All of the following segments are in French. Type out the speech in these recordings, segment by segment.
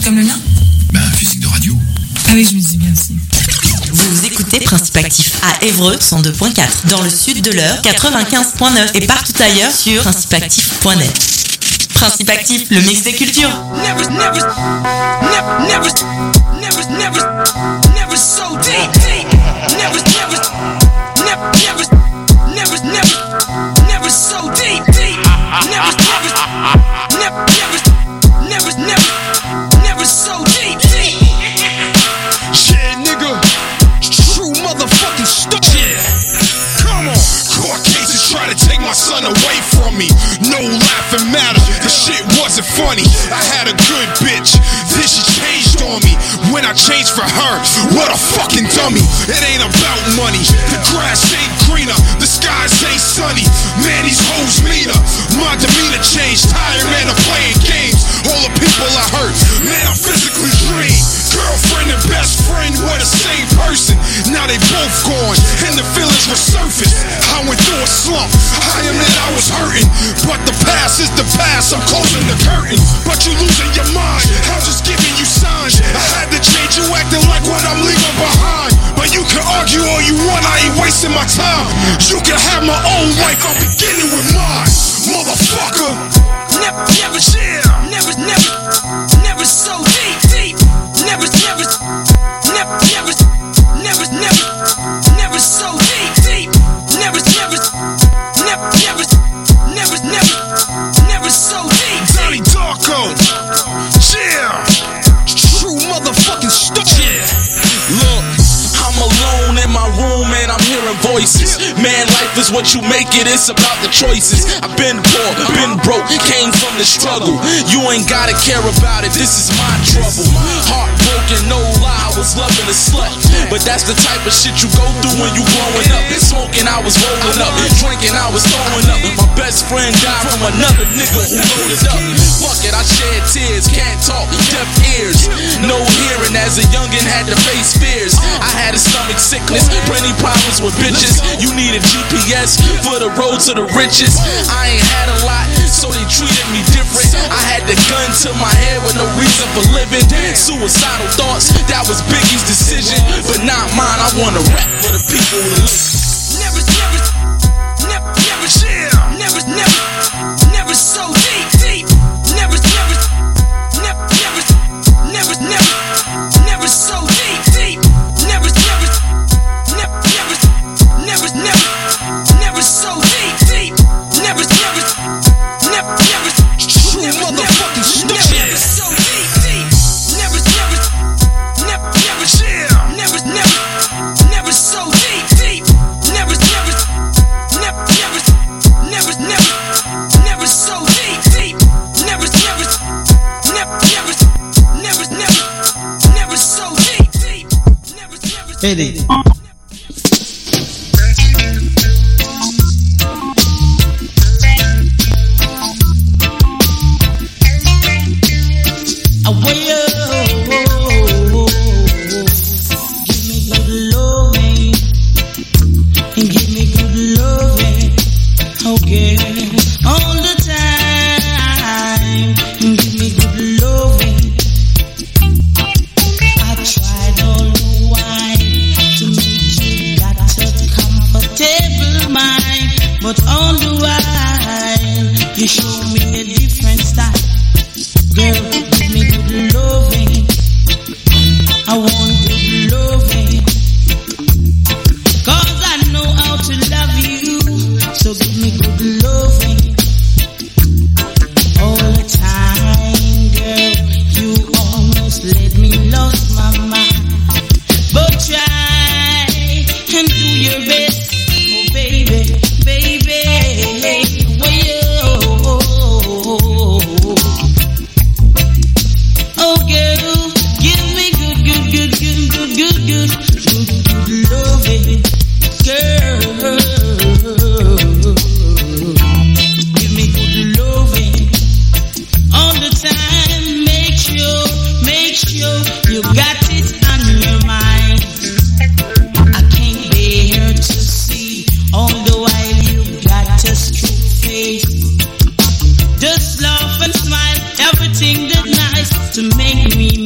comme le mien? Physique de radio. Ah oui, je me dis bien aussi. Vous écoutez Principe Actif à Évreux 102.4, dans le sud de l'Eure 95.9 et partout ailleurs sur principeactif.net. Principe Actif, le mix des cultures. Never so deep. Never so deep. Never so deep. Yeah, nigga, true motherfucking stuff. Yeah, come on. Court cases try to take my son away from me. No laughing matter, the shit wasn't funny. I had a good bitch, then she changed on me. When I changed for her, what a fucking dummy. It ain't about money, the grass ain't greener, the skies ain't sunny. Man, these hoes meaner. My demeanor changed, tired man of playing games. All the people I hurt, man, I'm physically drained. Girlfriend and best friend were the same person. Now they both gone, and the feelings resurfaced. I went through a slump, I admit I was hurting. But the past is the past, I'm closing the curtain. But you losing your mind, I'm just giving you signs. I had to change you acting like what I'm leaving behind. But you can argue all you want, I ain't wasting my time. You can have my own life, I'm beginning with mine. Motherfucker. Never so deep. Never so deep. Never so deep. Donnie Darko. Yeah. True motherfucking stuff. Yeah. Look, I'm alone in my room and I'm hearing voices. Man, life is what you make it, it's about the choices. I've been poor, been broke, came from the struggle. You ain't gotta care about it, this is my trouble. Heartbroken, no lie, I was loving a slut. But that's the type of shit you go through when you growing up. Smoking, I was rolling up. Drinking, I was throwing up. My best friend died from another nigga who loaded up. Fuck it, I shed tears, can't talk, deaf ears. No hearing as a youngin' had to face fears. I had a stomach sickness, plenty problems with bitches. You need a GPS for the road to the riches. I ain't had a lot, so they treated me different. I had the gun to my head with no reason for living. Suicidal thoughts, that was Biggie's decision, but not mine. I wanna rap for the people who listen. Never so deep. Never so deep. Never so deep. True motherfucking stuff. Never so deep. Never so deep. Never so deep. Never so deep. Eddie. Just laugh and smile, everything that nice to make me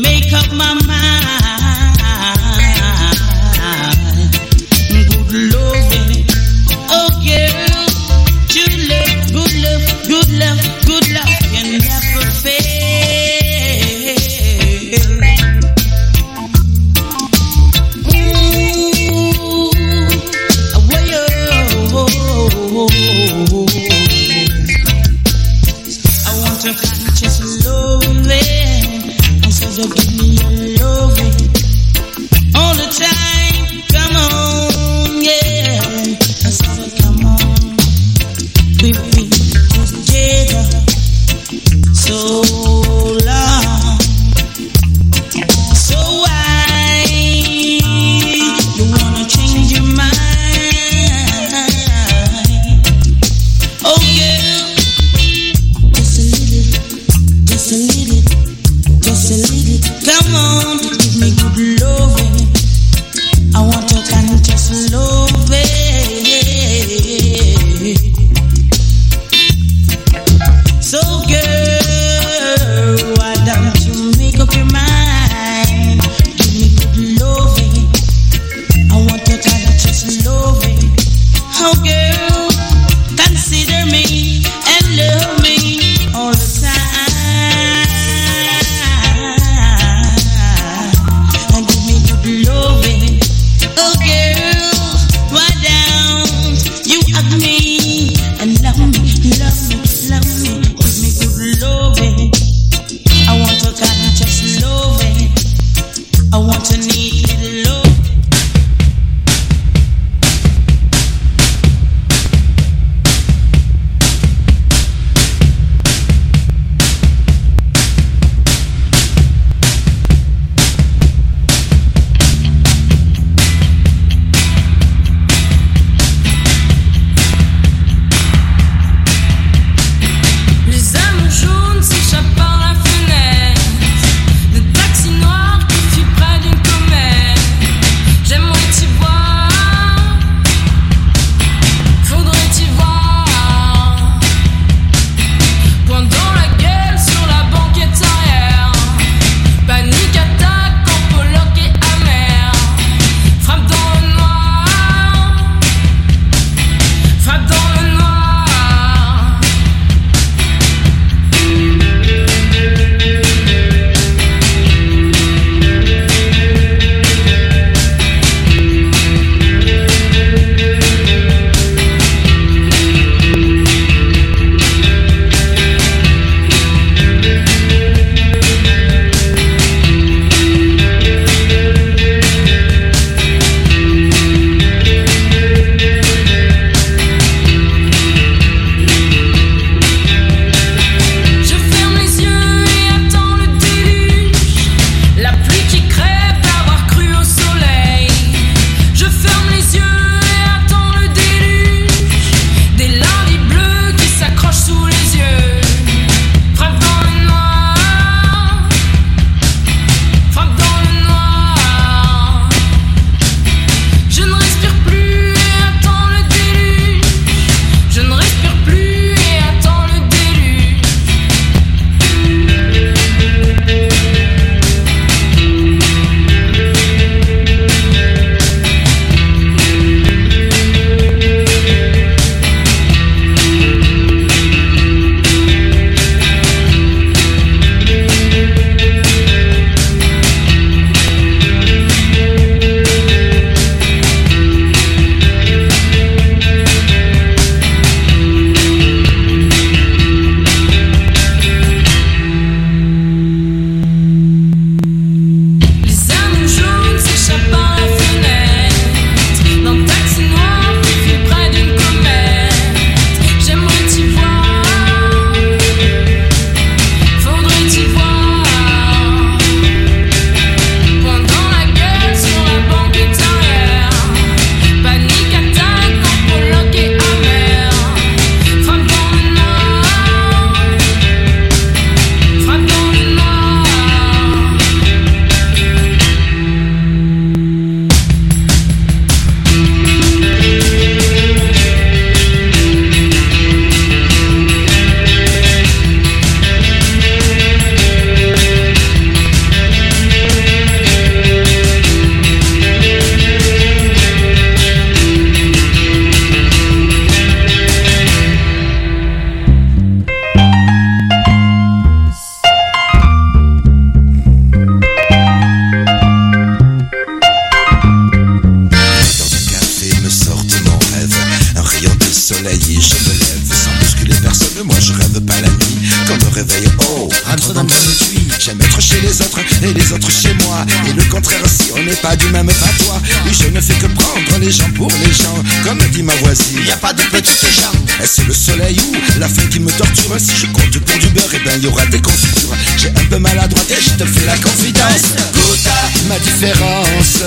les autres chez moi. Et le contraire si on n'est pas du même patois. Oui, je ne fais que prendre les gens pour les gens, comme dit ma voisine. Y a pas de petites gens. Est-ce le soleil ou la faim qui me torture? Si je compte pour du beurre, et ben y aura des confitures. J'ai un peu mal à droite et je te fais la confidence. Goûte à ma différence.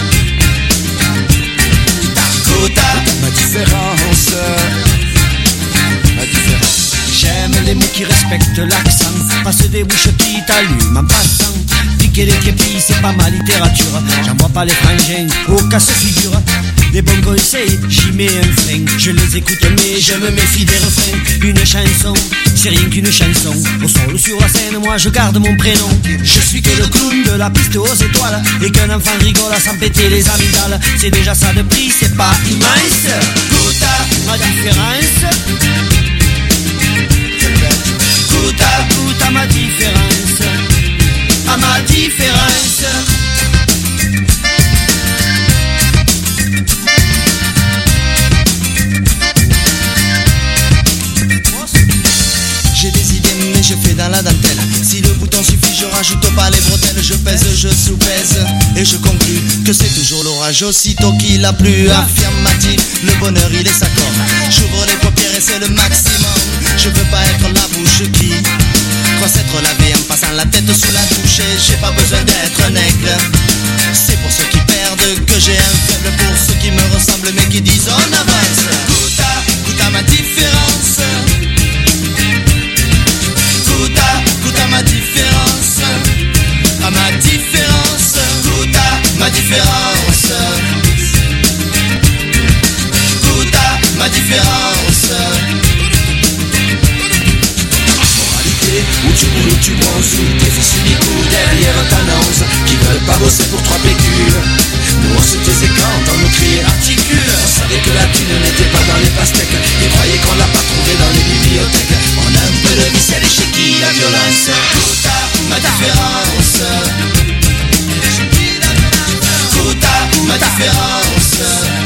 Goûte à ma différence. Ma différence. J'aime les mots qui respectent l'accent, pas ceux des bouches qui t'allument en passant. Piquer les képis, c'est pas ma littérature. J'en vois pas les frangins, au casse-figure. Des bons conseils, j'y mets un frein. Je les écoute mais je me méfie des refrains. Une chanson, c'est rien qu'une chanson. Au sol sur la scène, moi je garde mon prénom. Je suis que le clown de la piste aux étoiles. Et qu'un enfant rigole à s'en péter les amygdales. C'est déjà ça de prix, c'est pas immense. Goûte à ma différence. Goûte à ma différence. À ma différence. J'ai des idées mais je fais dans la dentelle. Si le bouton suffit je rajoute pas les bretelles. Je pèse, je sous-pèse et je conclus que c'est toujours l'orage. Aussitôt qu'il a plu, affirmatif, le bonheur il est s'accorde. J'ouvre les paupières et c'est le maximum. Je veux pas être la bouche qui croit s'être lavée en passant la tête sous la douche. Et j'ai pas besoin d'être un aigle. C'est pour ceux qui perdent que j'ai un faible. Pour ceux qui me ressemblent mais qui disent on avance. Goûte à ma différence. Goûte à ma différence. À ma différence. Goûte à ma différence. Goûte à ma différence. Où tu roules, où tu bronzes, où tes fils uniques ou derrière t'annonce qui veulent pas bosser pour 3 pécules. Nous on se taisait quand on nous criait articule. On savait que la thune n'était pas dans les pastèques. Ils croyaient qu'on l'a pas trouvé dans les bibliothèques. On a un peu de vis, elle est chez qui la violence. Goûte à ma différence. Goûte à ma différence.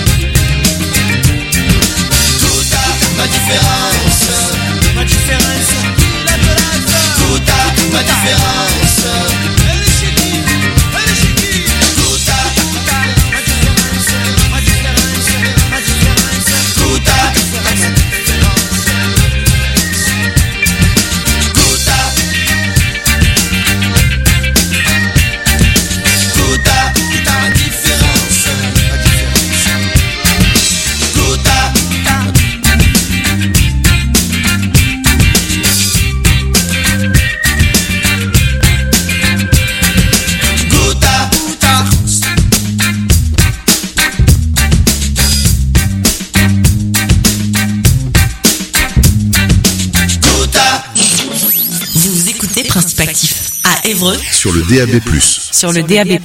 Goûte à ma différence. Ma différence. Goûte à ma différence. Elle est chez qui? Elle est chez qui? Goûte à ma différence. Ma différence. Ma différence. Goûte à ma différence. Goûte à ma différence. Goûte à Vous écoutez Principe Actif à Évreux Sur le DAB+. sur le DAB+.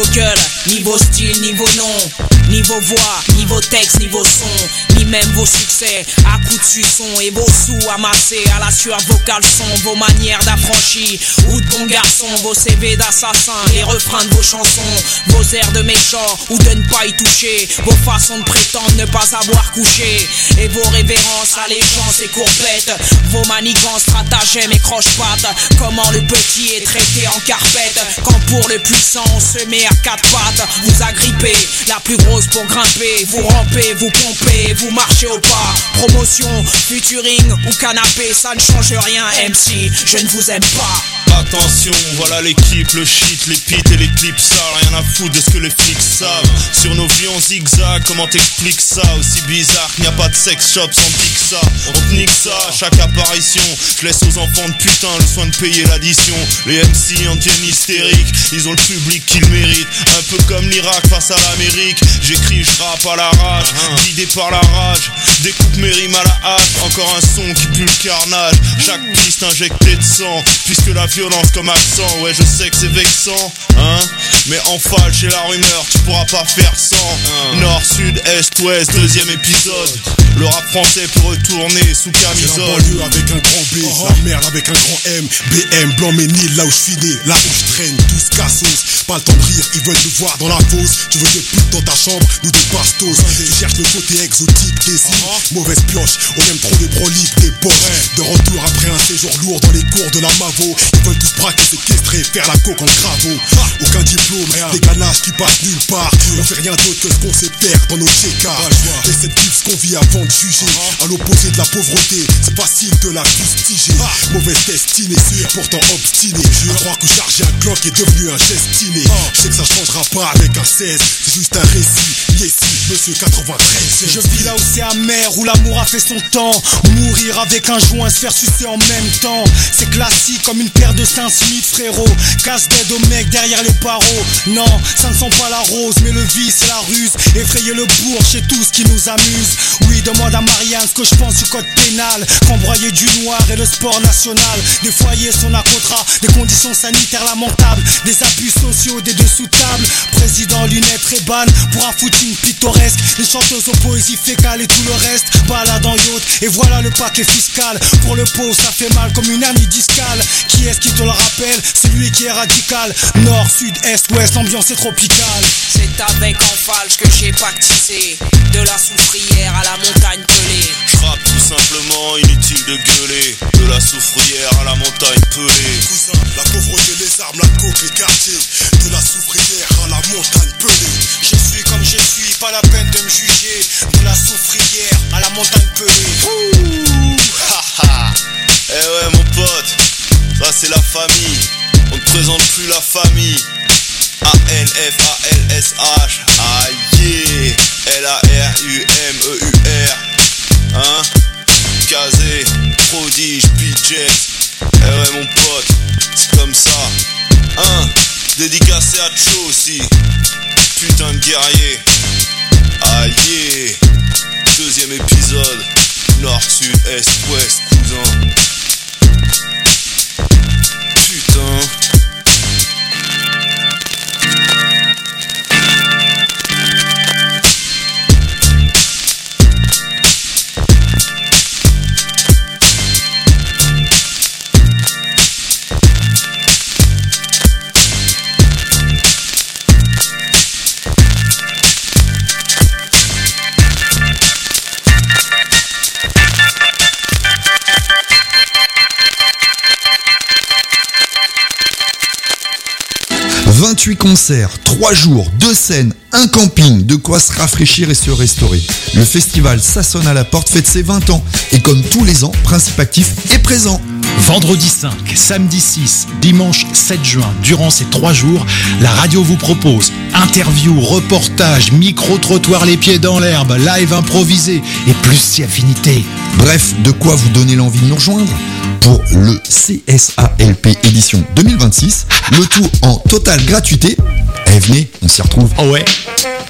gueule, niveau style, niveau nom, niveau voix, niveau texte, niveau son, ni même vos succès à coups de suçon et vos sous amassés à la sueur de vos caleçons, vos manières d'affranchis ou de bons garçons, vos CV d'assassins, les refrains de vos chansons, vos airs de méchants ou de ne pas y toucher, vos façons de prétendre ne pas avoir couché et vos révérences, allégeances et courbettes, vos manigances, stratagèmes et croche-pattes. Comment le petit est traité en carpette quand pour le puissant on se met à quatre pattes. Vous agrippez, la plus grosse pour grimper, vous rampez, vous pompez, vous marchez au pas. Promotion, featuring ou canapé, ça ne change rien MC, je ne vous aime pas. Attention, voilà l'équipe, le shit, les pits et les clips sales. Rien à foutre de ce que les flics savent. Sur nos vies en zigzag, comment t'expliques ça? Aussi bizarre qu'il n'y a pas de sex shop sans Pixa. On te nique ça à chaque apparition. Je laisse aux enfants de putain le soin de payer l'addition. Les MC en deviennent hystériques, ils ont le public qu'ils méritent. Un peu comme l'Irak face à l'Amérique. J'écris, je rappe à la rage, guidé par la rage. Découpe mes rimes à la hache. Encore un son qui pue le carnage. Chaque piste injectée de sang, puisque la violence comme accent, ouais je sais que c'est vexant, hein. Mais en falle chez la rumeur, tu pourras pas faire sans. Nord, sud, est, ouest, deuxième épisode. Le rap français peut retourner sous camisole. J'ai la banlieue avec un grand B, la merde avec un grand M. BM, Blanc-Ménil, là où je suis né, là où je traîne, tous cassos. Pas le temps de rire, ils veulent nous voir dans la fosse. Tu veux des putes dans ta chambre, nous des bastos. Tu cherches le côté exotique des îles, mauvaise pioche. On aime trop les broliques, des boches. De retour après un séjour lourd dans les cours de la Mavo. Ils veulent tous braquer, séquestrer, faire la coke en cravaux. Aucun diplôme, des ganaches qui passent nulle part. On fait rien d'autre que ce qu'on sait faire dans nos chécards. Et cette vie ce qu'on vit avant de juger. À l'opposé de la pauvreté, c'est facile de la fustiger. Mauvaise destinée, pourtant obstiné. À croire que charger un Glock est devenu un destiné. Je sais que ça changera pas avec un 16. C'est juste un récit, Yessi, monsieur 93. Je vis là où c'est amer, où l'amour a fait son temps. Mourir avec un joint, se faire sucer en même temps. C'est classique comme une paire de Saint-Smith, frérot. Casse-tête au mec derrière les barreaux. Non, ça ne sent pas la rose, mais le vice et la ruse. Effrayer le bourg chez tout ce qui nous amuse. Oui, demande à Marianne ce que je pense du code pénal. Qu'embroyer du noir et le sport national. Des foyers sont à contrat, des conditions sanitaires lamentables. Des abus sociaux des dessous table. Président lunettes Reban pour un footing pittoresque. Les chanteuses aux poésies fécales et tout le reste. Balade en yacht et voilà le paquet fiscal. Pour le pauvre ça fait mal comme une hernie discale. Qui est-ce qui te le rappelle? Celui qui est radical. Nord, sud, est, ouest, l'ambiance est tropicale. C'est avec en falche que j'ai pactisé. De la soufrière à la montagne pelée. Je rappe tout simplement, inutile de gueuler. De la soufrière à la montagne pelée. Cousin, la pauvreté, les armes, la coke, les quartiers. De la soufrière à la montagne pelée. Je suis comme je suis, pas la peine de me juger. De la soufrière à la montagne pelée. Haha. Eh ouais mon pote, ça c'est la famille. On ne présente plus la famille. A-N-F-A-L-S-H. Aïe, L-A-R-U-M-E-U-R. Hein? Kazé, prodige, budget. Eh ouais mon pote, c'est comme ça. Hein? Dédicacé à Cho aussi. Putain de guerrier. Aïe. Deuxième épisode. Nord, sud, est, ouest, cousin. Putain. « 28 concerts, 3 jours, 2 scènes, un camping, de quoi se rafraîchir et se restaurer. Le festival Ça sonne à la porte fête ses 20 ans. Et comme tous les ans, Principe Actif est présent. Vendredi 5, samedi 6, dimanche 7 juin, durant ces 3 jours, la radio vous propose interviews, reportages, micro-trottoirs les pieds dans l'herbe, live improvisé et plus si affinité. Bref, de quoi vous donner l'envie de nous rejoindre pour le CSALP édition 2026, le tout en totale gratuité. Eh venez, on s'y retrouve. Oh ouais.